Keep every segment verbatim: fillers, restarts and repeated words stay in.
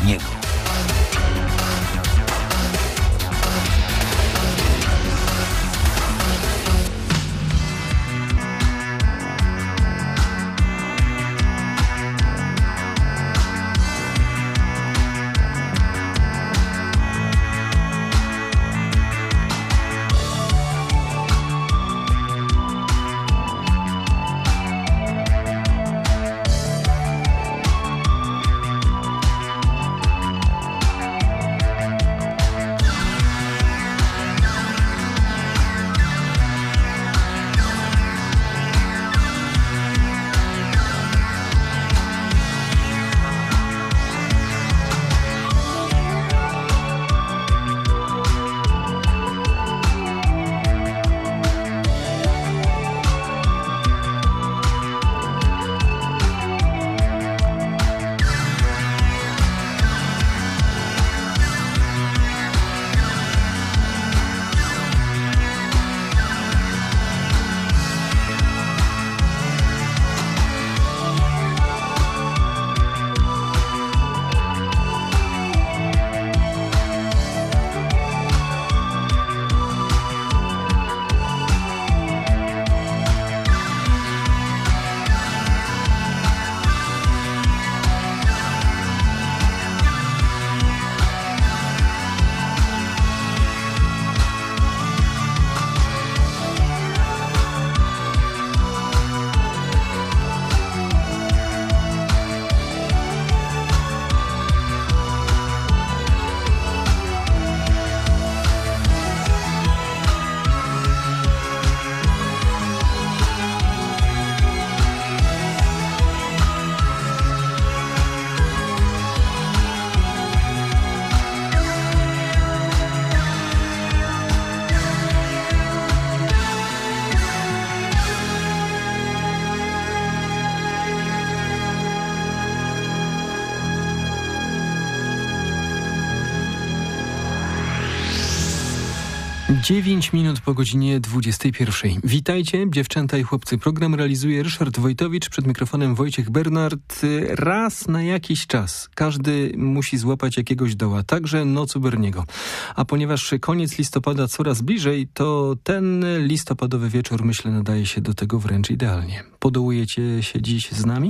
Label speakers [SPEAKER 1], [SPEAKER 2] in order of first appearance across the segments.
[SPEAKER 1] Berniego.
[SPEAKER 2] dziewięć minut po godzinie dwudziestej pierwszej. Witajcie, dziewczęta i chłopcy. Program realizuje Ryszard Wojtowicz, przed mikrofonem Wojciech Bernard. Raz na jakiś czas każdy musi złapać jakiegoś doła, także Noc u Berniego. A ponieważ koniec listopada coraz bliżej, to ten listopadowy wieczór, myślę, nadaje się do tego wręcz idealnie. Podołujecie się dziś z nami?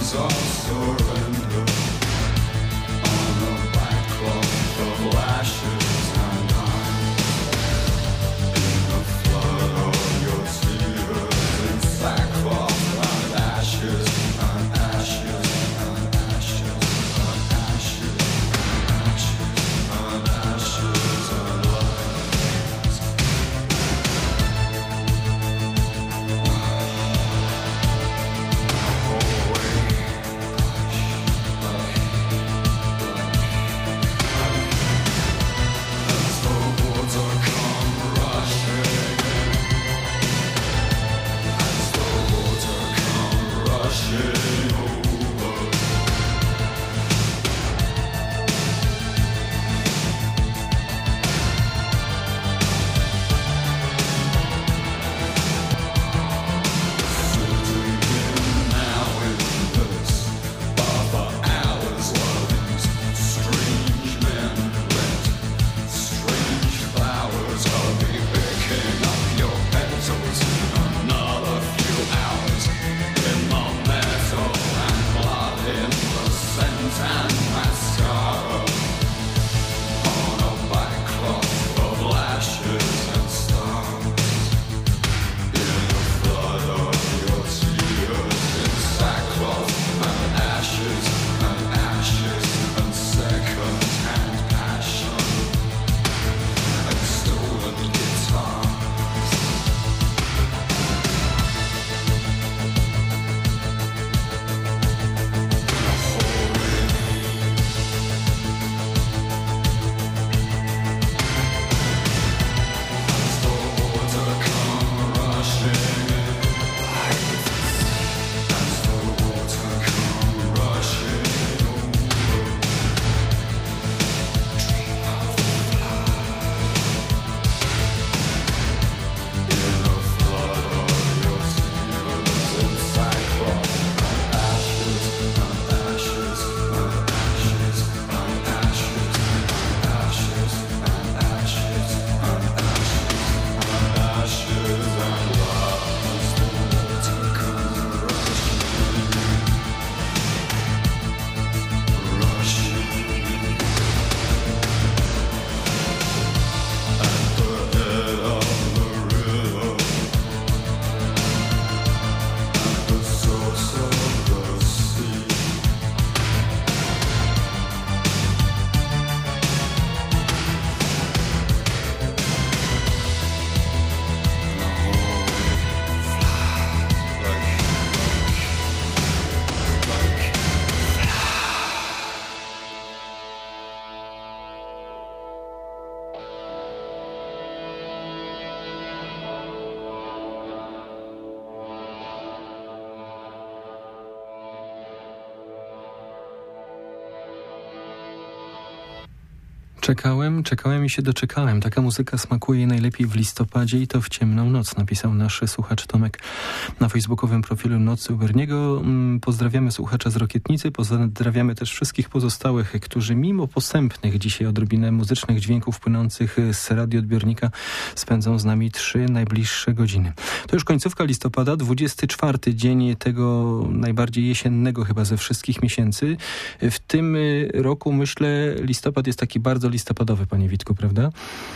[SPEAKER 2] Czekałem, czekałem i się doczekałem. Taka muzyka smakuje najlepiej w listopadzie i to w ciemną noc, napisał nasz słuchacz Tomek na facebookowym profilu Nocy u Berniego. Pozdrawiamy słuchacza z Rokietnicy, pozdrawiamy też wszystkich pozostałych, którzy mimo posępnych dzisiaj odrobinę muzycznych dźwięków płynących z radioodbiornika spędzą z nami trzy najbliższe godziny. To już końcówka listopada, dwudziesty czwarty dzień tego najbardziej jesiennego chyba ze wszystkich miesięcy. W tym roku, myślę, listopad jest taki bardzo listopadowy, panie Witku, prawda?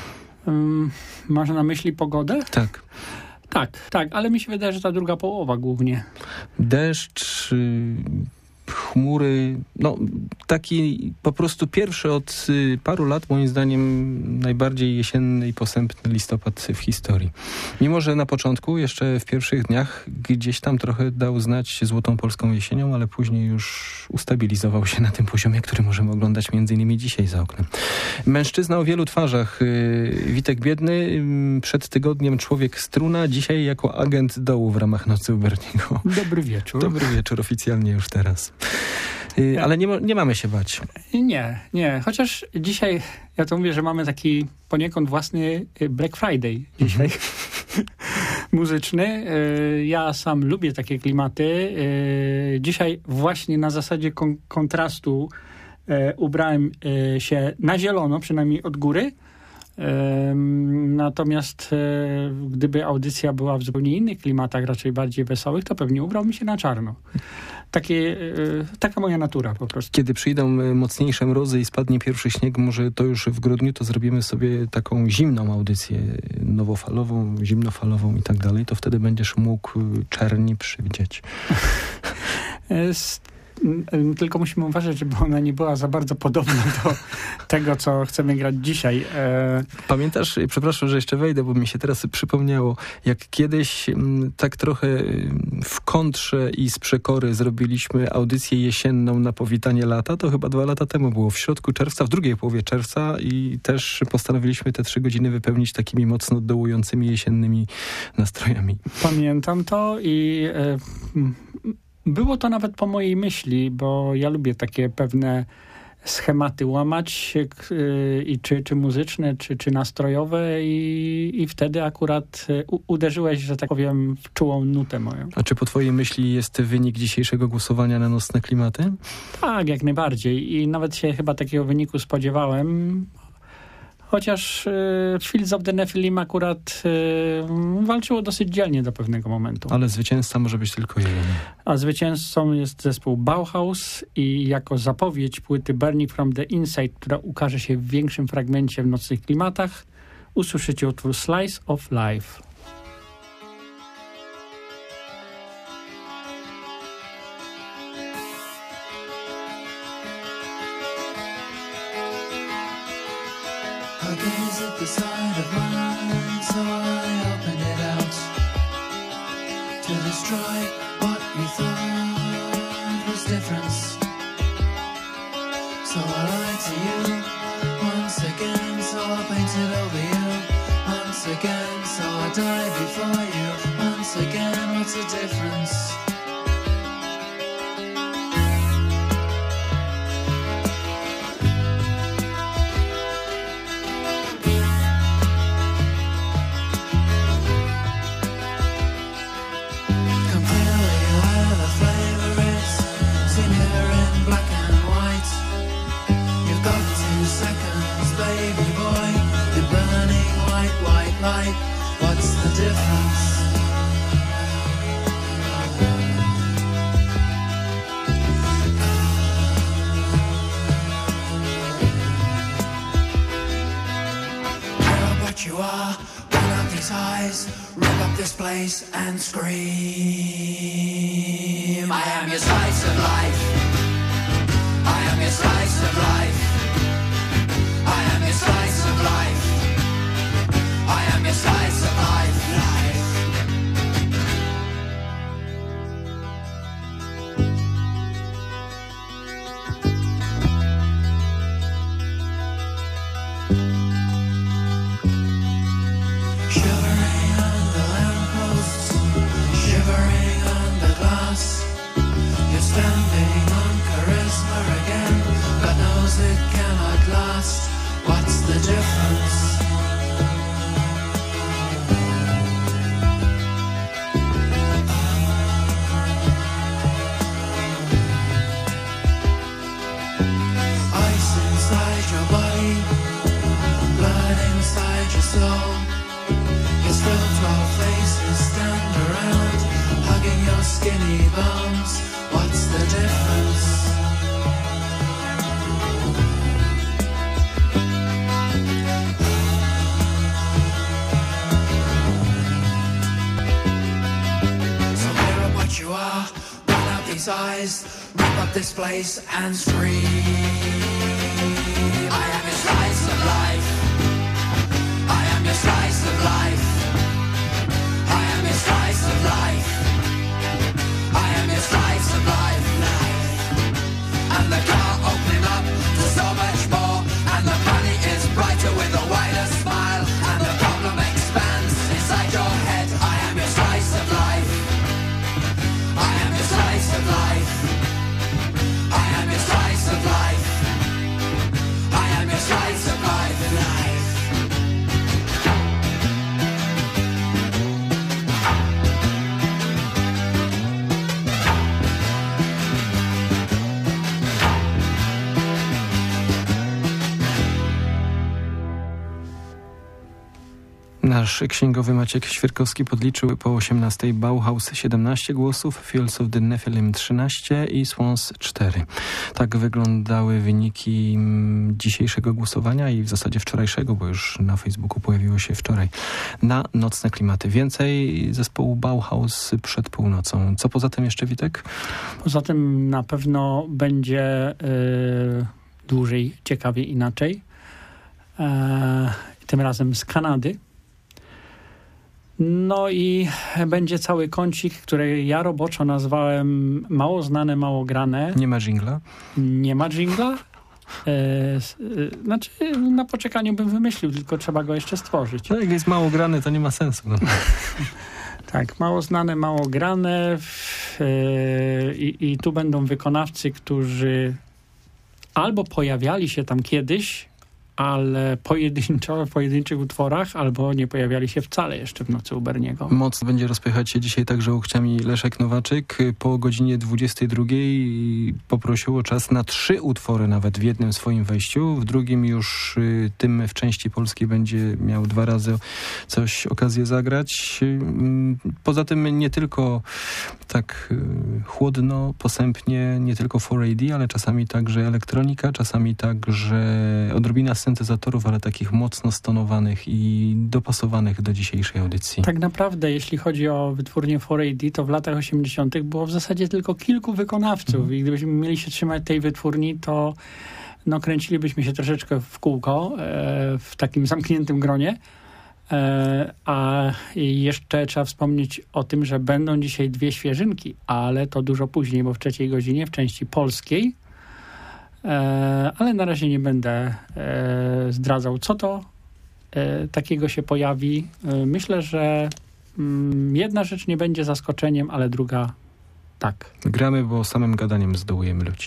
[SPEAKER 1] Um, masz na myśli pogodę?
[SPEAKER 2] Tak.
[SPEAKER 1] Tak, tak, ale mi się wydaje, że ta druga połowa głównie.
[SPEAKER 2] Deszcz, y, chmury, no taki po prostu pierwszy od y, paru lat, moim zdaniem, najbardziej jesienny i posępny listopad w historii. Mimo że na początku, jeszcze w pierwszych dniach, gdzieś tam trochę dał znać złotą polską jesienią, ale później już ustabilizował się na tym poziomie, który możemy oglądać między innymi dzisiaj za oknem. Mężczyzna o wielu twarzach, y, Witek Biedny, y, przed tygodniem człowiek struna, dzisiaj jako agent dołu w ramach Nocy u Berniego.
[SPEAKER 1] Dobry wieczór.
[SPEAKER 2] Dobry wieczór, oficjalnie już teraz. Y, ale nie, nie mamy się bać.
[SPEAKER 1] Nie, nie. Chociaż dzisiaj, ja to mówię, że mamy taki poniekąd własny Black Friday dzisiaj. Mhm. Muzyczny. Ja sam lubię takie klimaty. Dzisiaj właśnie na zasadzie kon- kontrastu ubrałem się na zielono, przynajmniej od góry. Natomiast gdyby audycja była w zupełnie innych klimatach, raczej bardziej wesołych, to pewnie ubrałbym się na czarno. takie, taka moja natura po prostu.
[SPEAKER 2] Kiedy przyjdą mocniejsze mrozy i spadnie pierwszy śnieg, może to już w grudniu, to zrobimy sobie taką zimną audycję nowofalową, zimnofalową i tak dalej, to wtedy będziesz mógł czerni przywdzieć.
[SPEAKER 1] Tylko musimy uważać, żeby ona nie była za bardzo podobna do tego, co chcemy grać dzisiaj.
[SPEAKER 2] Pamiętasz, przepraszam, że jeszcze wejdę, bo mi się teraz przypomniało, jak kiedyś tak trochę w kontrze i z przekory zrobiliśmy audycję jesienną na powitanie lata, to chyba dwa lata temu było, w środku czerwca, w drugiej połowie czerwca i też postanowiliśmy te trzy godziny wypełnić takimi mocno dołującymi jesiennymi nastrojami.
[SPEAKER 1] Pamiętam to i e, było to nawet po mojej myśli, bo ja lubię takie pewne schematy łamać, i czy, czy muzyczne, czy, czy nastrojowe i, i wtedy akurat u, uderzyłeś, że tak powiem, w czułą nutę moją.
[SPEAKER 2] A czy po twojej myśli jest wynik dzisiejszego głosowania na Nocne Klimaty?
[SPEAKER 1] Tak, jak najbardziej i nawet się chyba takiego wyniku spodziewałem. Chociaż y, Fields of the Nephilim akurat y, walczyło dosyć dzielnie do pewnego momentu.
[SPEAKER 2] Ale zwycięzca może być tylko jeden.
[SPEAKER 1] A zwycięzcą jest zespół Bauhaus i jako zapowiedź płyty Burning from the Inside, która ukaże się w większym fragmencie w Nocnych Klimatach, usłyszycie utwór Slice of Life.
[SPEAKER 3] I gaze at the side of mine, so I opened it out to destroy what you thought was difference. So I lied to you once again, so I painted over you once again, so I died before you once again. What's the difference? What's the difference? You're what you are, open up these eyes, rip up this place and scream. I am your slice of life. I am your slice of life. I am your slice of life. I am your slice of life, life. Shivering under lampposts, shivering under glass. You're standing on charisma again. God knows it cannot last. What's the difference? Your body, blood inside your soul. Your still twelve faces stand around, hugging your skinny bones. What's the difference? So mirror what you are, run out these eyes, rip up this place and scream. I am your slice of life. I am your slice of life. I am your slice of life. I am your slice of life, life. And the car opening up to so much more. And the money is brighter with a wider smile. And the problem expands inside your head. I am your slice of life. I am your slice of life. I am your slice of life.
[SPEAKER 2] Nasz księgowy Maciek Świerkowski podliczył po osiemnastej Bauhaus siedemnaście głosów, Fields of the Nephilim trzynaście i Swans cztery. Tak wyglądały wyniki dzisiejszego głosowania i w zasadzie wczorajszego, bo już na Facebooku pojawiło się wczoraj, na Nocne Klimaty. Więcej zespołu Bauhaus przed północą. Co poza tym jeszcze, Witek?
[SPEAKER 1] Poza tym na pewno będzie yy, dłużej, ciekawie, inaczej. Yy, tym razem z Kanady. No i będzie cały kącik, który ja roboczo nazwałem mało znane, mało grane.
[SPEAKER 2] Nie ma dżingla?
[SPEAKER 1] Nie ma dżingla. E, e, znaczy na poczekaniu bym wymyślił, tylko trzeba go jeszcze stworzyć.
[SPEAKER 2] No, jak jest mało grane, to nie ma sensu. No.
[SPEAKER 1] Tak, mało znane, mało grane e, i, i tu będą wykonawcy, którzy albo pojawiali się tam kiedyś, ale pojedynczo, w pojedynczych utworach, albo nie pojawiali się wcale jeszcze w Nocy u Berniego.
[SPEAKER 2] Mocno będzie rozpychać się dzisiaj także łokciami Leszek Nowaczyk. Po godzinie dwudziestej drugiej poprosił o czas na trzy utwory nawet w jednym swoim wejściu. W drugim już y, tym w części polskiej będzie miał dwa razy coś okazję zagrać. Y, poza tym nie tylko tak y, chłodno, posępnie, nie tylko four A D, ale czasami także elektronika, czasami także odrobina syntezatorów, ale takich mocno stonowanych i dopasowanych do dzisiejszej audycji.
[SPEAKER 1] Tak naprawdę, jeśli chodzi o wytwórnię four A D, to w latach osiemdziesiątych było w zasadzie tylko kilku wykonawców mm. i gdybyśmy mieli się trzymać tej wytwórni, to no, kręcilibyśmy się troszeczkę w kółko, e, w takim zamkniętym gronie. E, a jeszcze trzeba wspomnieć o tym, że będą dzisiaj dwie świeżynki, ale to dużo później, bo w trzeciej godzinie w części polskiej. E, ale na razie nie będę e, zdradzał, co to e, takiego się pojawi. E, myślę, że mm, jedna rzecz nie będzie zaskoczeniem, ale druga tak.
[SPEAKER 2] Gramy, bo samym gadaniem zdołujemy ludzi.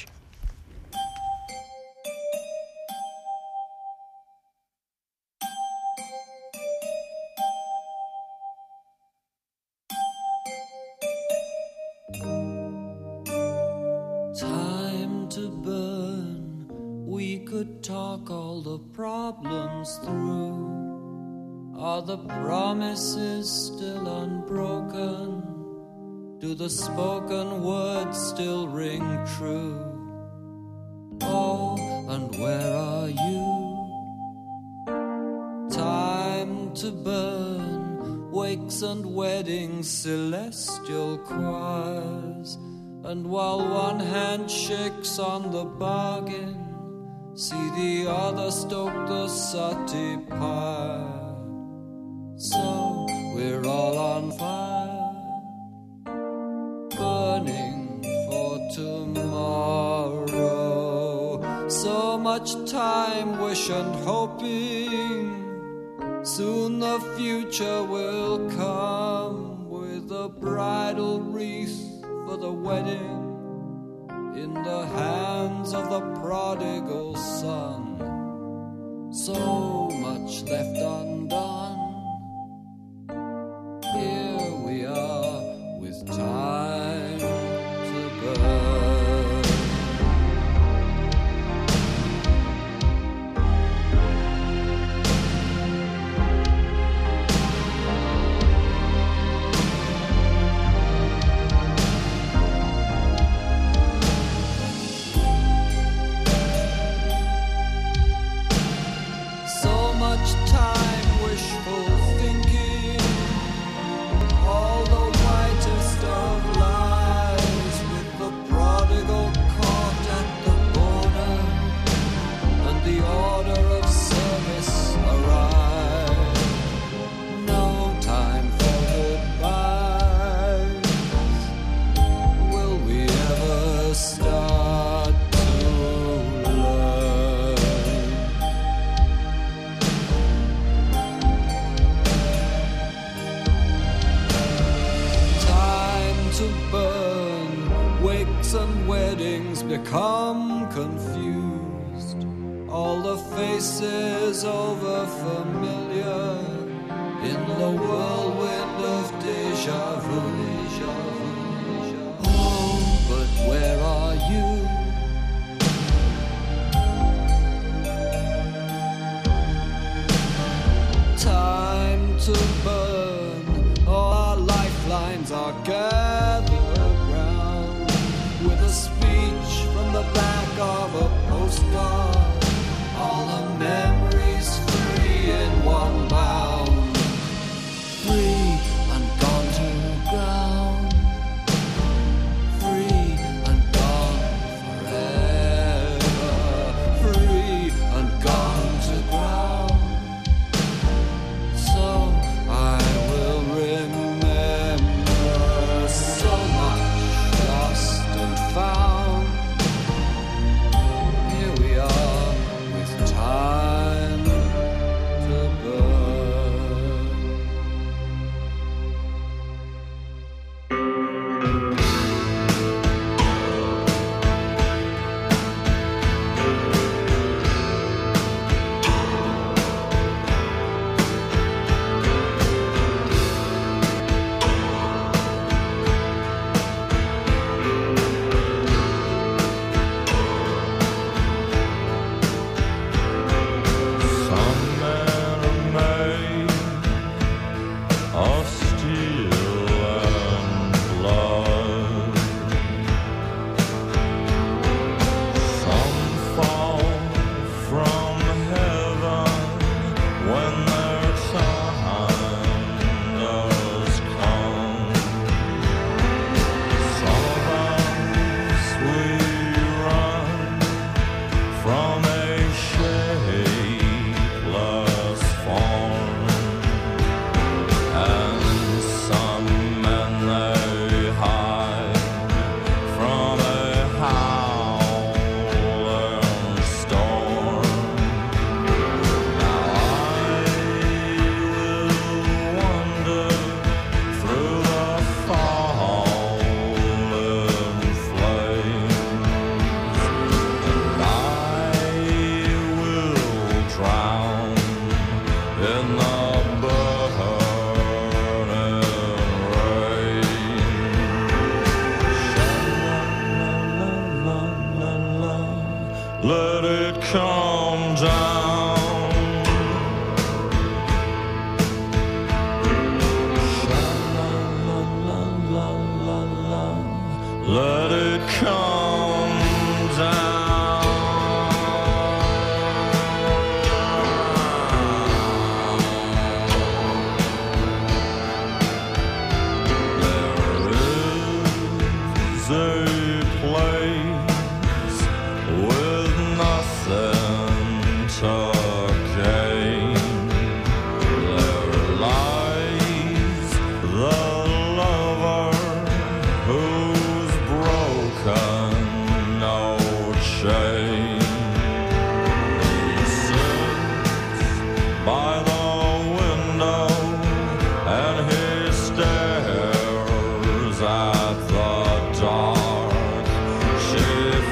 [SPEAKER 3] Talk all the problems through. Are the promises still unbroken? Do the spoken words still ring true? Oh, and where are you? Time to burn, wakes and weddings, celestial choirs. And while one hand shakes on the bargain, see the other stoke the sati pyre. So we're all on fire, burning for tomorrow. So much time, wish and hoping, soon the future will come with a bridal wreath for the wedding in the hands of the prodigal son. So much left undone. Here we are with time to burn. Become confused, all the faces over familiar in the whirlwind of deja vu. Oh, but where are you? Time to
[SPEAKER 4] hands are gathered round with a speech from the back of a postcard. All the memories free in one bound, free and gone to ground, free and gone forever, free and gone to ground. So I will remember so much lost and found. Here we are with time to burn.
[SPEAKER 5] Some men are made of steel and blood. Some fall from heaven when their time does come. Some of us we run from a shapeless form, and some men they hide from a howling storm. Now I will wander through the fallen flames, and I will drown in the burning rain. Sha-la-la-la-la-la, let it come down. Sha-la-la-la-la-la, let it come down. There is a place with nothing to gain. There lies the lover who's broken no chain. He sits by the window and he stares at the dark. She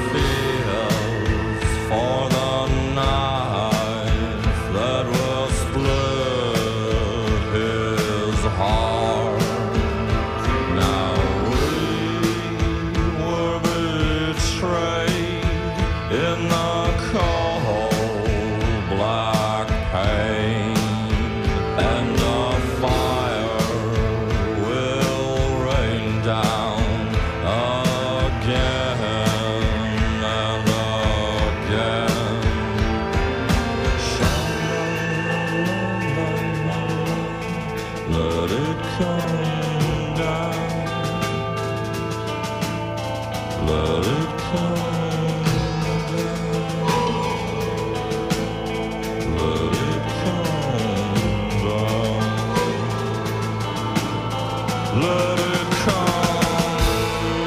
[SPEAKER 5] feels for the knife that will split his heart. Now we were betrayed in the cold black pain, and a fire will rain down again and again. Sha-la-la-la-la, let it come down. Let it come down. Let it come down. Let it come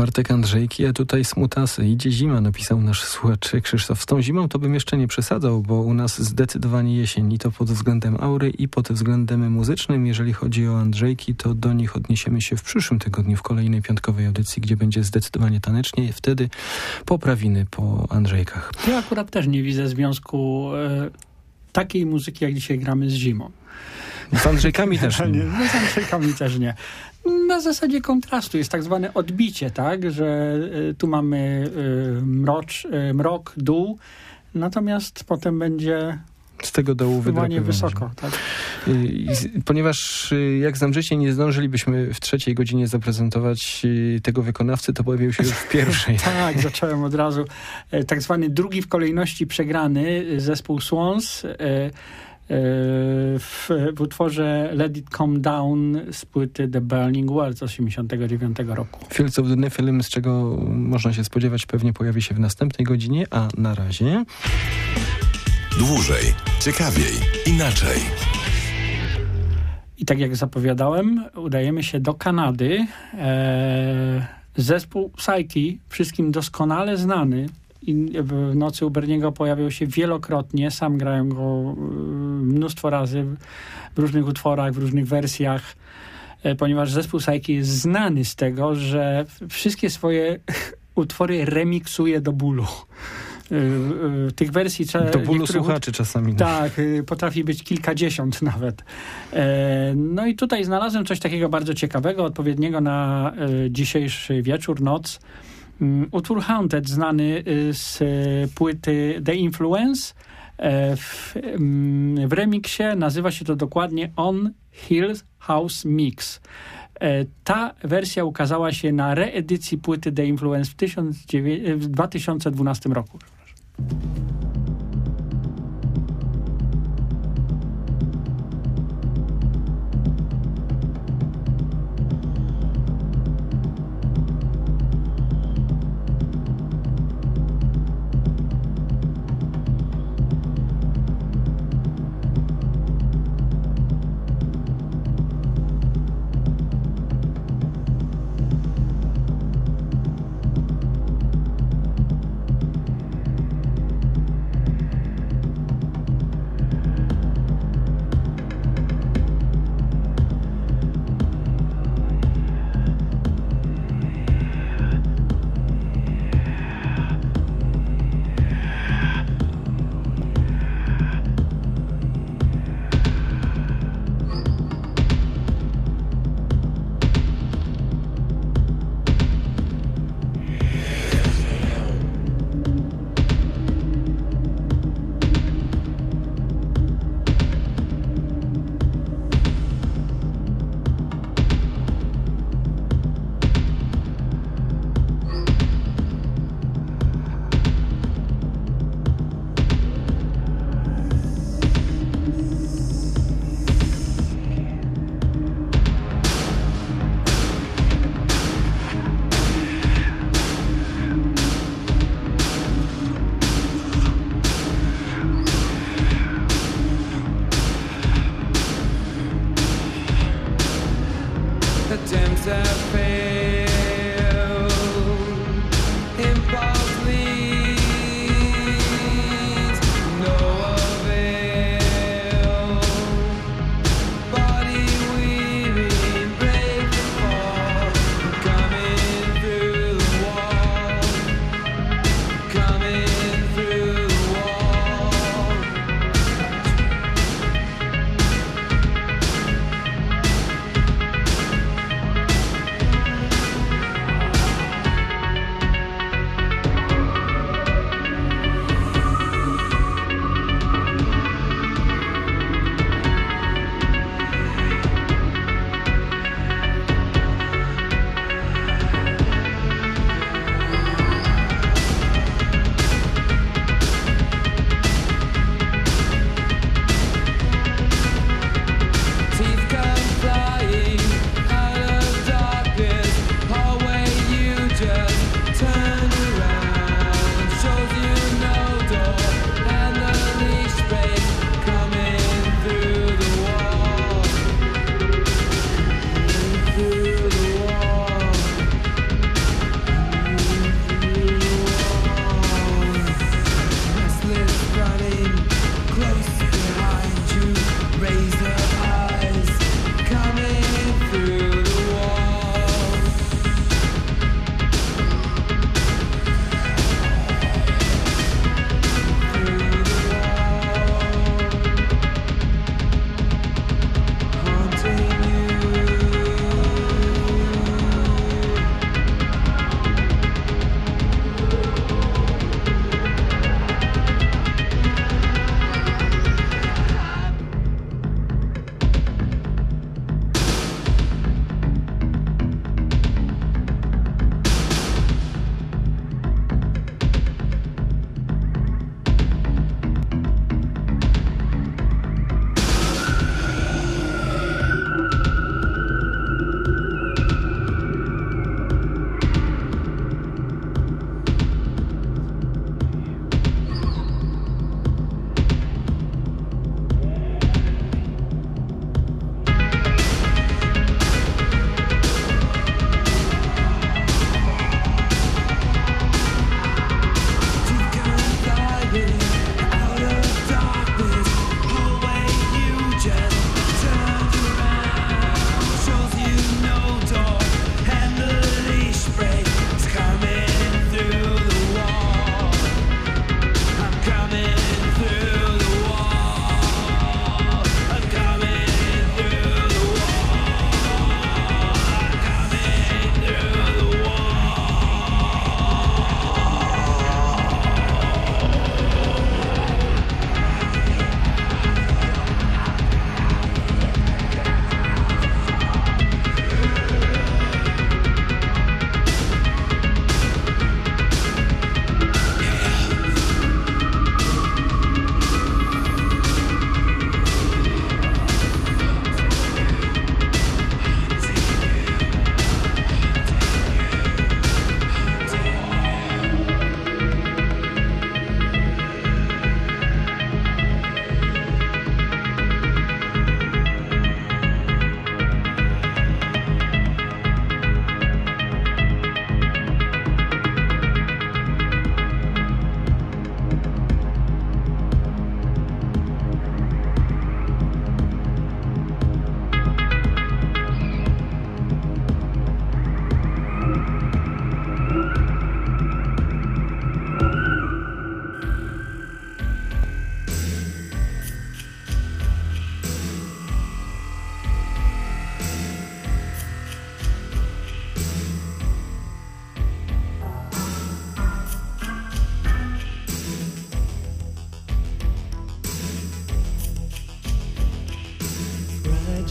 [SPEAKER 2] czwartek Andrzejki, a tutaj smutasy. Idzie zima, napisał nasz słuchacz Krzysztof. Z tą zimą to bym jeszcze nie przesadzał, bo u nas zdecydowanie jesień i to pod względem aury i pod względem muzycznym. Jeżeli chodzi o Andrzejki, to do nich odniesiemy się w przyszłym tygodniu w kolejnej piątkowej audycji, gdzie będzie zdecydowanie tanecznie. Wtedy poprawiny po Andrzejkach.
[SPEAKER 1] Ja akurat też nie widzę związku e, takiej muzyki, jak dzisiaj gramy, z zimą.
[SPEAKER 2] Z Andrzejkami też nie.
[SPEAKER 1] nie. No z Andrzejkami też nie. Na zasadzie kontrastu jest tak zwane odbicie, tak, że y, tu mamy y, mrocz, y, mrok, dół, natomiast potem będzie
[SPEAKER 2] z tego dołu wydrapywanie
[SPEAKER 1] wysoko. Tak?
[SPEAKER 2] I, ponieważ jak znam życie nie zdążylibyśmy w trzeciej godzinie zaprezentować tego wykonawcy, to pojawił się już w pierwszej.
[SPEAKER 1] Tak, zacząłem od razu. E, tak zwany drugi w kolejności przegrany zespół Swans. E, W, w utworze Let It Come Down z płyty The Burning World z osiemdziesiątego dziewiątego roku.
[SPEAKER 2] Fields of the Nephilim, z czego można się spodziewać, pewnie pojawi się w następnej godzinie, a na razie...
[SPEAKER 6] Dłużej, ciekawiej, inaczej.
[SPEAKER 1] I tak jak zapowiadałem, udajemy się do Kanady. Eee, zespół Psyche, wszystkim doskonale znany, i w Nocy u Berniego pojawiał się wielokrotnie, sam grałem go mnóstwo razy w różnych utworach, w różnych wersjach, ponieważ zespół Psyche jest znany z tego, że wszystkie swoje utwory remiksuje do bólu. Tych wersji...
[SPEAKER 2] Do bólu słuchaczy czasami.
[SPEAKER 1] Tak, potrafi być kilkadziesiąt nawet. No i tutaj znalazłem coś takiego bardzo ciekawego, odpowiedniego na dzisiejszy wieczór, noc. Utwór Haunted, znany z płyty The Influence. W, w remiksie nazywa się to dokładnie On Hill House Mix. Ta wersja ukazała się na reedycji płyty The Influence w, w dwa tysiące dwunastym roku.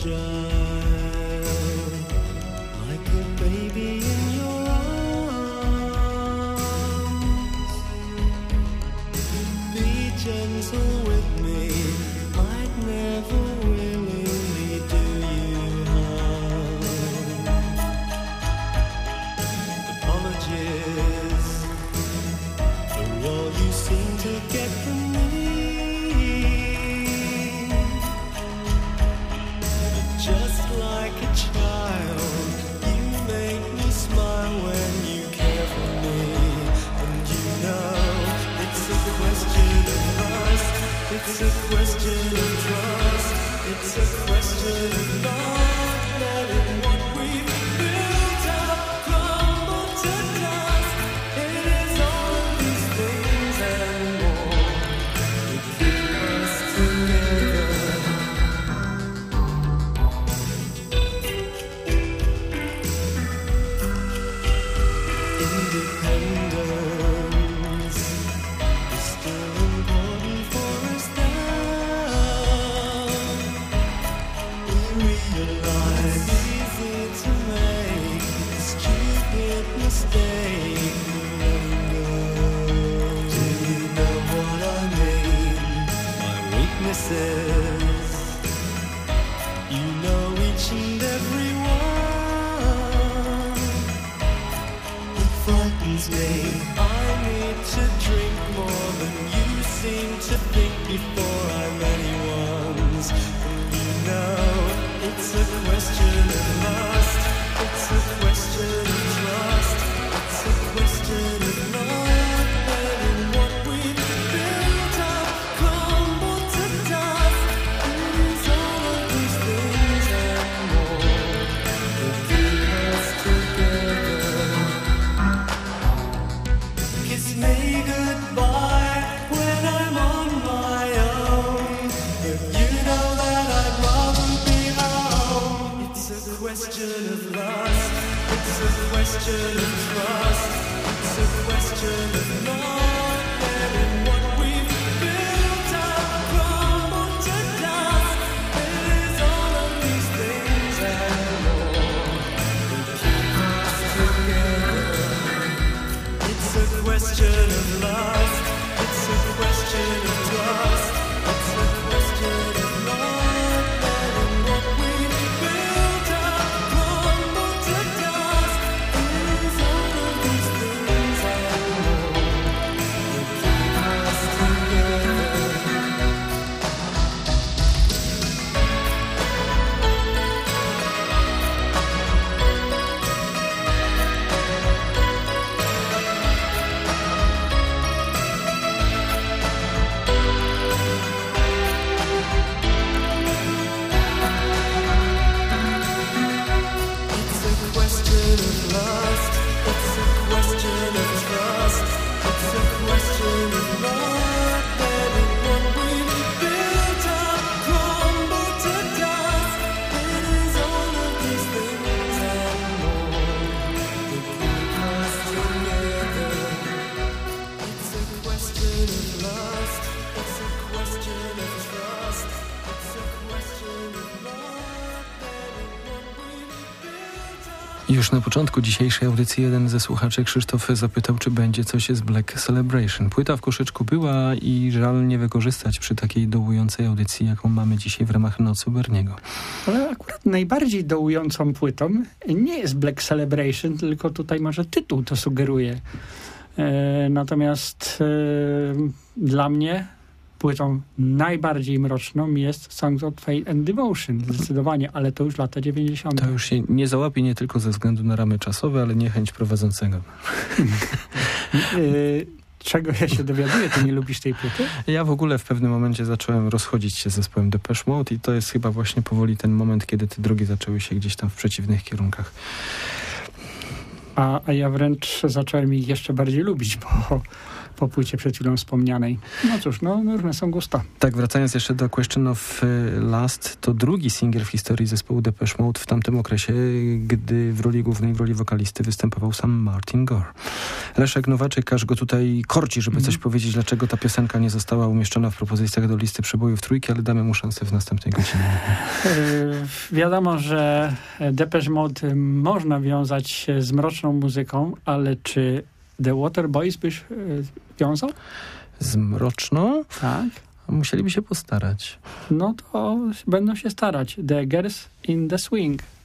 [SPEAKER 4] fragile, like a baby in your arms. Be gentle with me, I'd never willingly do you harm. Apologies for all you seem to get from me. Just like a child, you make me smile when you care for me. And you know, it's a question of trust, it's a question of trust, it's a question of not letting what we've built up crumble to dust. It is all of these things and more that keep us together. Independence is still important for us now. We realize it's easy to make a stupid mistake. Do you know what I mean? My weaknesses, you know each and every one. It frightens me. I need to drink more than you seem to think before I'm anyone's. And you know, it's a question of lust, it's a question of trust, it's a question of not letting what we've built up crumble to dust. It is all of these things and more that keep us together. Kiss me goodbye when I'm on my own, but you know that I'd rather be home. It's a question of lust, it's a question of trust, it's a question of not letting what we've built up crumble to dust. It is all of these things and more that keep us together. It's a question of lust, it's a question of trust, it's a question of not letting what we've built up crumble to dust. It is all of these things and more that keep us together. It's a question of lust, it's a question of trust, it's a question of not letting what we've built up crumble to dust. It is all of these things and more that keep us together. It's a question of lust, it's a question of trust, it's a question of not letting what we've built up.
[SPEAKER 2] Już na początku dzisiejszej audycji jeden ze słuchaczy, Krzysztof, zapytał, czy będzie coś z Black Celebration. Płyta w koszyczku była i żal nie wykorzystać przy takiej dołującej audycji, jaką mamy dzisiaj w ramach Nocy Berniego.
[SPEAKER 1] Ale akurat najbardziej dołującą płytą nie jest Black Celebration, tylko tutaj może tytuł to sugeruje. E, natomiast e, dla mnie płytą najbardziej mroczną jest Songs of Fate and Devotion. Zdecydowanie, ale to już lata dziewięćdziesiąte.
[SPEAKER 2] To już się nie załapie nie tylko ze względu na ramy czasowe, ale niechęć prowadzącego.
[SPEAKER 1] Yy, czego ja się dowiaduję? Ty nie lubisz tej płyty?
[SPEAKER 2] Ja w ogóle w pewnym momencie zacząłem rozchodzić się z zespołem Depeche Mode i to jest chyba właśnie powoli ten moment, kiedy te drogi zaczęły się gdzieś tam w przeciwnych kierunkach.
[SPEAKER 1] A, a ja wręcz zacząłem ich jeszcze bardziej lubić, bo po płycie przed chwilą wspomnianej. No cóż, no różne są gusta.
[SPEAKER 2] Tak, wracając jeszcze do Question of Last, to drugi singiel w historii zespołu Depeche Mode w tamtym okresie, gdy w roli głównej, w roli wokalisty występował sam Martin Gore. Leszek Nowaczyk aż go tutaj korci, żeby mm. coś powiedzieć, dlaczego ta piosenka nie została umieszczona w propozycjach do listy przebojów trójki, ale damy mu szansę w następnej godzinie.
[SPEAKER 1] Yy, wiadomo, że Depeche Mode można wiązać z mroczną muzyką, ale czy The Waterboys byś yy, wiązał?
[SPEAKER 2] Z mroczną?
[SPEAKER 1] Tak.
[SPEAKER 2] Musieliby się postarać.
[SPEAKER 1] No to będą się starać. The Girls in the Swing.